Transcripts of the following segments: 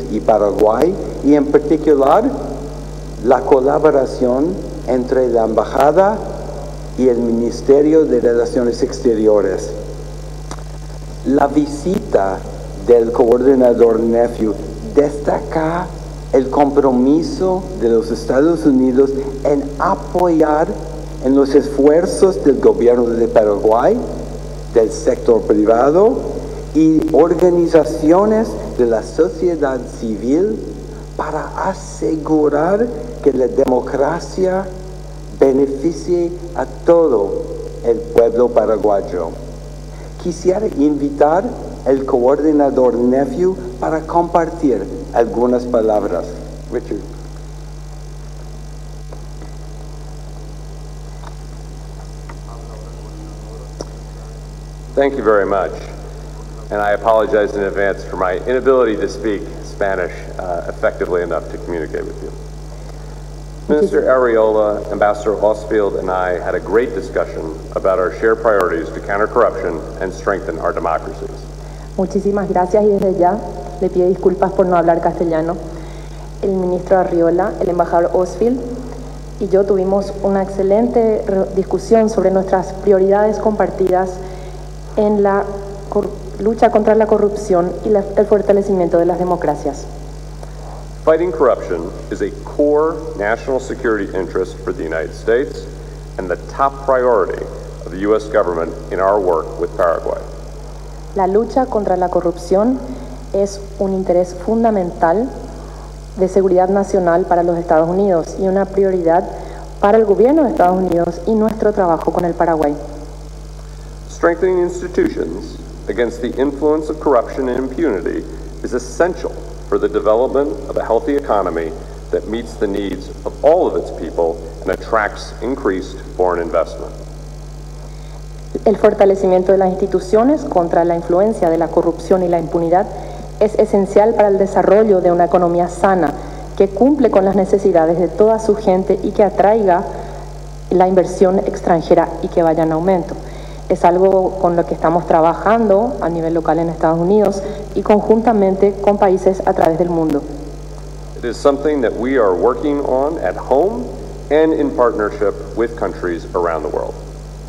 y Paraguay, y en particular la colaboración entre la Embajada y el Ministerio de Relaciones Exteriores. La visita del coordinador Nephew destaca el compromiso de los Estados Unidos en apoyar en los esfuerzos del gobierno de Paraguay, del sector privado y organizaciones de la sociedad civil para asegurar que la democracia beneficie a todo el pueblo paraguayo. Quisiera invitar al coordinador Nephew para compartir algunas palabras. Richard. Thank you very much, and I apologize in advance for my inability to speak Spanish effectively enough to communicate with you. Minister Arriola, Ambassador Ostfeld, and I had a great discussion about our shared priorities to counter corruption and strengthen our democracies. Muchísimas gracias y desde ya le pido disculpas por no hablar castellano. El ministro Arriola, el embajador Ostfeld y yo tuvimos una excelente discusión sobre nuestras prioridades compartidas en la lucha contra la corrupción y el fortalecimiento de las democracias. Fighting corruption is a core national security interest for the United States and the top priority of the U.S. government in our work with Paraguay. La lucha contra la corrupción es un interés fundamental de seguridad nacional para los Estados Unidos y una prioridad para el gobierno de Estados Unidos y nuestro trabajo con el Paraguay. Strengthening institutions against the influence of corruption and impunity is essential for the development of a healthy economy that meets the needs of all of its people and attracts increased foreign investment. El fortalecimiento de las instituciones contra la influencia de la corrupción y la impunidad es esencial para el desarrollo de una economía sana que cumple con las necesidades de toda su gente y que atraiga la inversión extranjera y que vaya en aumento. Es algo con lo que estamos trabajando a nivel local en Estados Unidos y conjuntamente con países a través del mundo. It is something that we are working on at home and in partnership with countries around the world.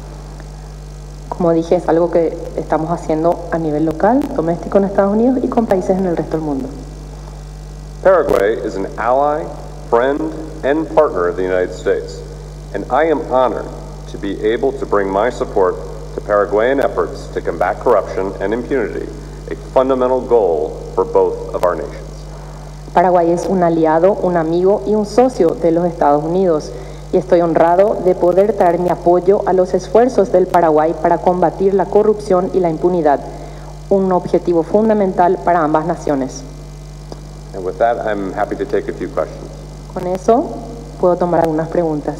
Como dije, es algo que estamos haciendo a nivel local, doméstico en Estados Unidos y con países en el resto del mundo. Paraguay is an ally, friend, and partner of the United States, and I am honored to be able to bring my support to Paraguayan efforts to combat corruption and impunity, a fundamental goal for both of our nations. Paraguay es un aliado, un amigo y un socio de los Estados Unidos, y estoy honrado de poder traer mi apoyo a los esfuerzos del Paraguay para combatir la corrupción y la impunidad, un objetivo fundamental para ambas naciones. And with that, I'm happy to take a few questions. Con eso, puedo tomar algunas preguntas.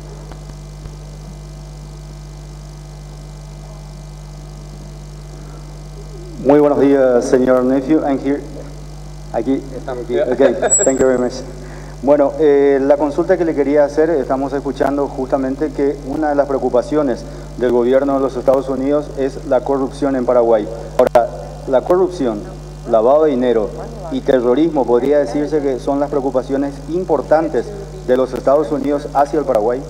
Muy buenos días, señor Nephew. I'm here. Aquí. Okay, thank you very much. Bueno, la consulta que le quería hacer, estamos escuchando justamente que una de las preocupaciones del gobierno de los Estados Unidos es la corrupción en Paraguay. Ahora, la corrupción, lavado de dinero y terrorismo podría decirse que son las preocupaciones importantes de los Estados Unidos hacia el Paraguay.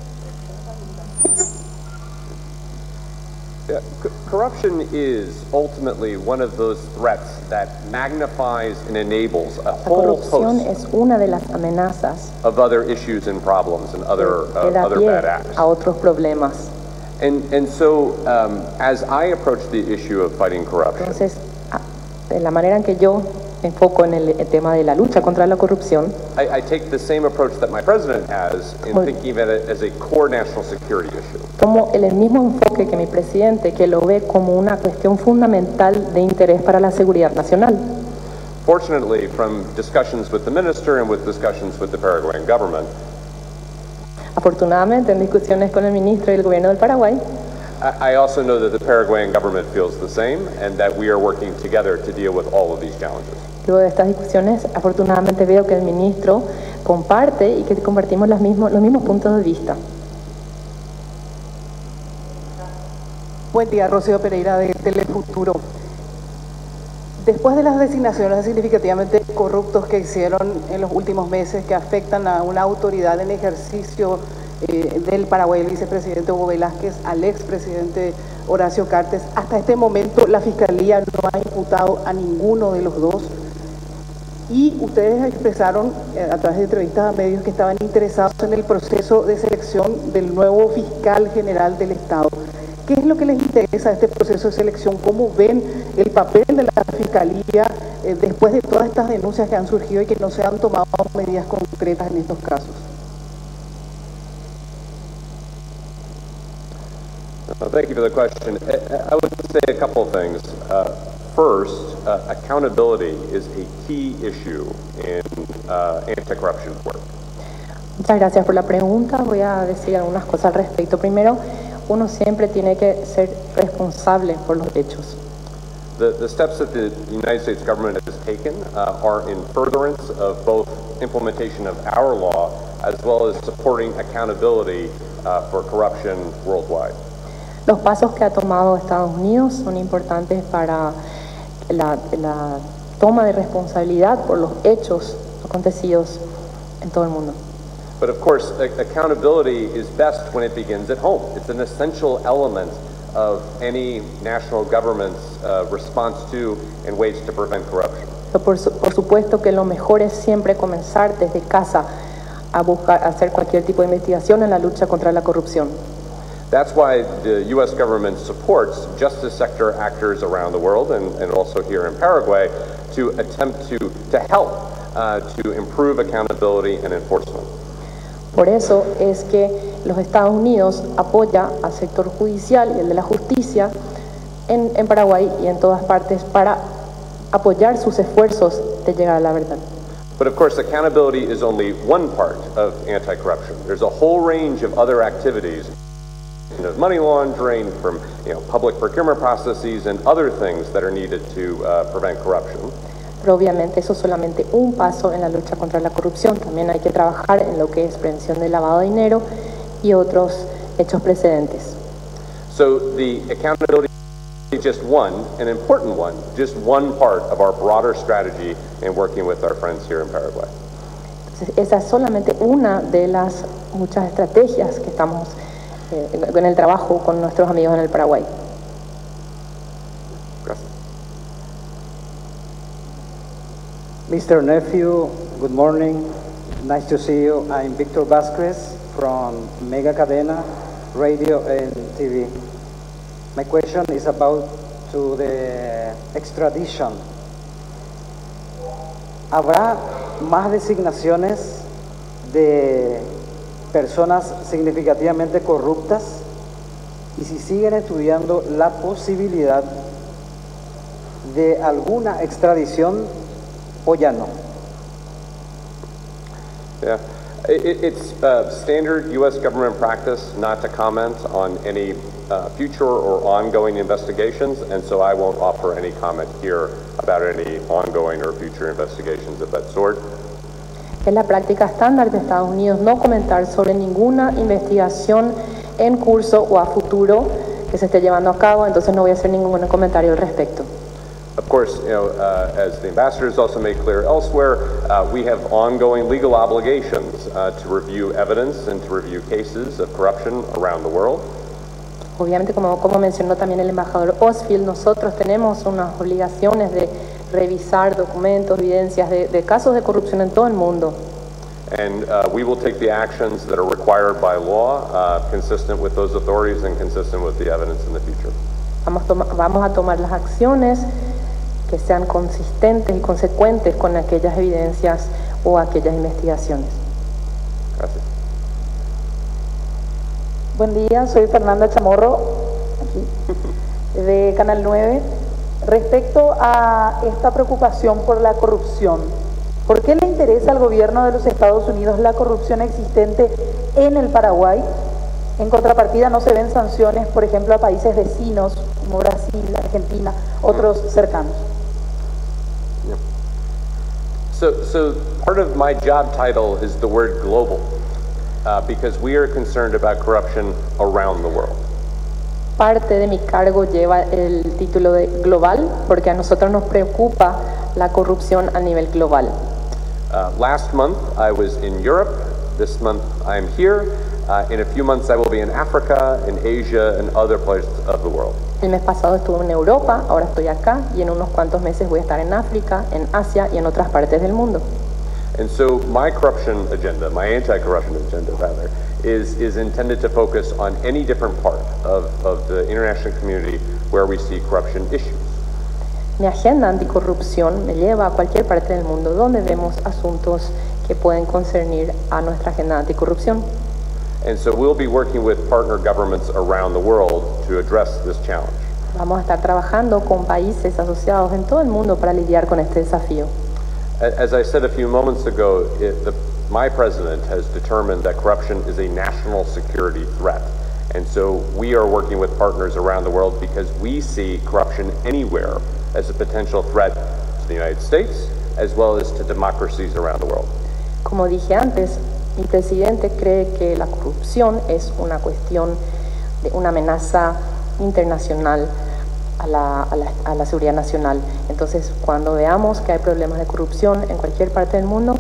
Corruption is ultimately one of those threats that magnifies and enables a La whole corrupción host es una de las amenazas of other issues and problems and other que da other pie bad acts. a otros problemas. And so, as I approach the issue of fighting corruption, Entonces, de la manera en que yo me enfoco en el tema de la lucha contra la corrupción, I take the same approach that my president has in Muy- thinking of it as a core national security issue. tomo el mismo enfoque que mi presidente, que lo ve como una cuestión fundamental de interés para la seguridad nacional. Fortunately, from discussions with the minister and with discussions with the Paraguayan government, Afortunadamente, en discusiones con el ministro y el gobierno del Paraguay, I also know that the Paraguayan government feels the same and that we are working together to deal with all of these challenges. luego de estas discusiones, afortunadamente veo que el ministro comparte y que compartimos los mismos puntos de vista. Buen día, Rocío Pereira de Telefuturo. Después de las designaciones significativamente corruptos que hicieron en los últimos meses que afectan a una autoridad en ejercicio del Paraguay, el vicepresidente Hugo Velázquez, al expresidente Horacio Cartes. Hasta este momento la Fiscalía no ha imputado a ninguno de los dos y ustedes expresaron a través de entrevistas a medios que estaban interesados en el proceso de selección del nuevo fiscal general del Estado. ¿Qué es lo que les interesa de este proceso de selección? ¿Cómo ven el papel de la Fiscalía después de todas estas denuncias que han surgido y que no se han tomado medidas concretas en estos casos? Thank you for the question. I would say a couple of things. First, accountability is a key issue in anti-corruption work. Muchas gracias por la pregunta. Voy a decir algunas cosas al respecto. Primero, uno siempre tiene que ser responsable por los hechos. The steps that the United States government has taken are in furtherance of both implementation of our law as well as supporting accountability for corruption worldwide. Los pasos que ha tomado Estados Unidos son importantes para la toma de responsabilidad por los hechos acontecidos en todo el mundo. But of course, accountability is best when it begins at home. It's an essential element of any national government's response to and ways to prevent corruption. Por supuesto que lo mejor es siempre comenzar desde casa a buscar hacer cualquier tipo de investigación en la lucha contra la corrupción. That's why the U.S. government supports justice sector actors around the world and also here in Paraguay to attempt to help to improve accountability and enforcement. Por eso es que los Estados Unidos apoya al sector judicial y el de la justicia en Paraguay y en todas partes para apoyar sus esfuerzos de llegar a la verdad. But of course, accountability is only one part of anti-corruption. There's a whole range of other activities, of money laundering, from public procurement processes and other things that are needed to prevent corruption. Pero obviamente eso es solamente un paso en la lucha contra la corrupción. También hay que trabajar en lo que es prevención del lavado de dinero y otros hechos precedentes. So the accountability is just one, an important one, just one part of our broader strategy in working with our friends here in Paraguay. Entonces, esa es solamente una de las muchas estrategias que estamos en el trabajo con nuestros amigos en el Paraguay. Gracias. Mr. Nephew, good morning. Nice to see you. I'm Victor Vasquez from Mega Cadena Radio and TV. My question is about to the extradition. ¿Habrá más designaciones de personas significativamente corruptas? Y si siguen estudiando la posibilidad de alguna extradición o ya no. Yeah, it's standard U.S. government practice not to comment on any future or ongoing investigations, and so I won't offer any comment here about any ongoing or future investigations of that sort. Es la práctica estándar de Estados Unidos no comentar sobre ninguna investigación en curso o a futuro que se esté llevando a cabo, entonces no voy a hacer ningún comentario al respecto. Of course, as the ambassador has also made clear elsewhere, we have ongoing legal obligations to review evidence and to review cases of corruption around the world. Obviamente, como mencionó también el embajador Osfield, nosotros tenemos unas obligaciones de revisar documentos, evidencias de casos de corrupción en todo el mundo. And we will take the actions that are required by law, consistent with those authorities and consistent with the evidence in the future. Vamos a tomar las acciones que sean consistentes y consecuentes con aquellas evidencias o aquellas investigaciones. Gracias. Buen día, soy Fernanda Chamorro, aquí, de Canal 9. Respecto a esta preocupación por la corrupción, ¿por qué le interesa al gobierno de los Estados Unidos la corrupción existente en el Paraguay? En contrapartida, no se ven sanciones, por ejemplo, a países vecinos como Brasil, Argentina, otros cercanos. Yeah. So part of my job title is the word global, because we are concerned about corruption around the world. Parte de mi cargo lleva el título de global, porque a nosotros nos preocupa la corrupción a nivel global. Last month I was in Europe. This month I'm here. In a few months I will be in Africa, in Asia, and other places of the world. El mes pasado estuve en Europa, ahora estoy acá y en unos cuantos meses voy a estar en África, en Asia y en otras partes del mundo. And so my corruption agenda, my anti-corruption agenda rather, is intended to focus on any different part of the international community where we see corruption issues. Mi agenda anticorrupción me lleva a cualquier parte del mundo donde vemos asuntos que pueden concernir a nuestra agenda anticorrupción. And so we'll be working with partner governments around the world to address this challenge. Vamos a estar trabajando con países asociados en todo el mundo para lidiar con este desafío. As I said a few moments ago, my president has determined that corruption is a national security threat. And so we are working with partners around the world because we see corruption anywhere as a potential threat to the United States as well as to democracies around the world. Como dije antes, mi presidente cree que la corrupción es una cuestión de una amenaza internacional a la seguridad nacional. Entonces, cuando veamos que hay problemas de corrupción en cualquier parte del mundo,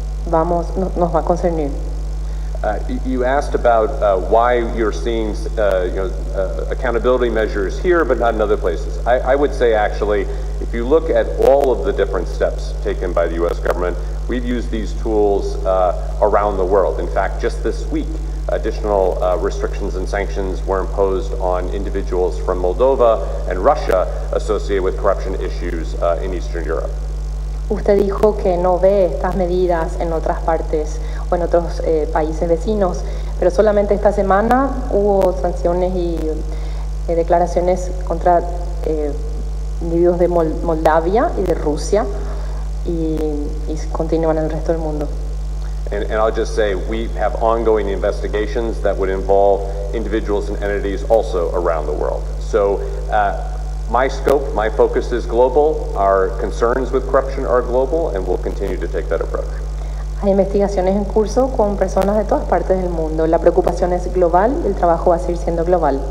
nos va a concernir. You asked about why you're seeing accountability measures here but not in other places. I would say actually, if you look at all of the different steps taken by the U.S. government, we've used these tools around the world. In fact, just this week, additional restrictions and sanctions were imposed on individuals from Moldova and Russia associated with corruption issues in Eastern Europe. Usted dijo que no ve estas medidas en otras partes o en otros países vecinos, pero solamente esta semana hubo sanciones y declaraciones contra individuos de Moldavia y de Rusia y continúan en el resto del mundo. And I'll just say we have ongoing investigations that would involve individuals and entities also around the world. So my scope, my focus is global. Our concerns with corruption are global, and we'll continue to take that approach. Hay investigaciones en curso con personas de todas partes del mundo. La preocupación es global y el trabajo va a seguir siendo global.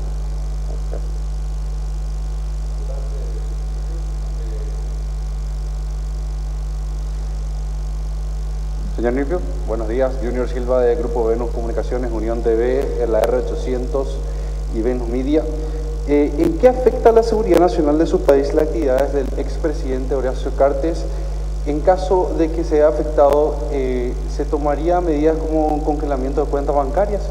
Señor Nifio, buenos días. Junior Silva de Grupo Venus Comunicaciones, Unión TV, la R800 y Venus Media. ¿En qué afecta a la seguridad nacional de su país las actividades del expresidente Horacio Cartes? En caso de que se haya afectado, ¿se tomaría medidas como un congelamiento de cuentas bancarias?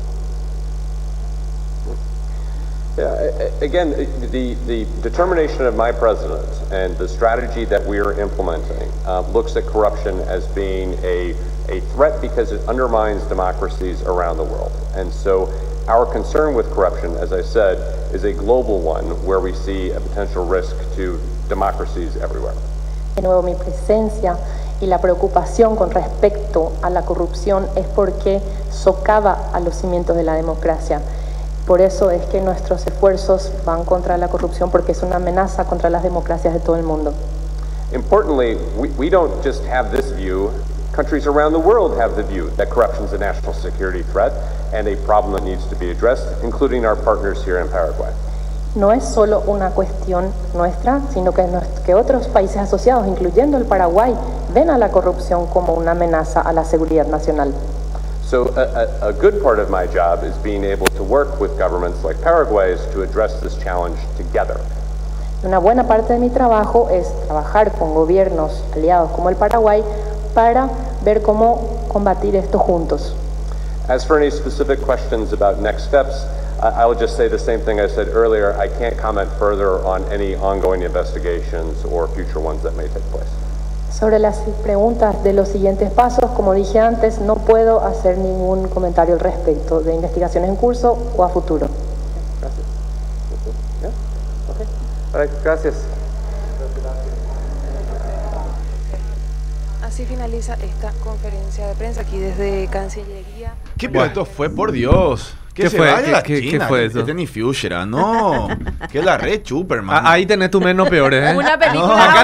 Again, the determination of my president and the strategy that we are implementing looks at corruption as being a threat because it undermines democracies around the world. And so our concern with corruption, as I said, is a global one where we see a potential risk to democracies everywhere. De nuevo, mi presencia y la preocupación con respecto a la corrupción es porque socava a los cimientos de la democracia. Por eso es que nuestros esfuerzos van contra la corrupción, porque es una amenaza contra las democracias de todo el mundo. Importantly, we don't just have this view. Countries around the world have the view that corruption is a national security threat and a problem that needs to be addressed, including our partners here in Paraguay. No es solo una cuestión nuestra, sino que otros países asociados, incluyendo el Paraguay, ven a la corrupción como una amenaza a la seguridad nacional. So a good part of my job is being able to work with governments like Paraguay's to address this challenge together. Una buena parte de mi trabajo es trabajar con gobiernos aliados como el Paraguay para ver cómo combatir esto juntos. As for any specific questions about next steps, I will just say the same thing I said earlier. I can't comment further on any ongoing investigations or future ones that may take place. Sobre las preguntas de los siguientes pasos, como dije antes, no puedo hacer ningún comentario al respecto de investigaciones en curso o a futuro. Gracias. Yeah? Okay. All right. Gracias. Así finaliza esta conferencia de prensa aquí desde Cancillería. ¿Qué esto fue, por Dios? ¿Qué fue? ¿Qué fue eso? Tenny Fuchsia, no. Que la red Superman. Ahí tenés tu menos peores, ¿eh? Una película.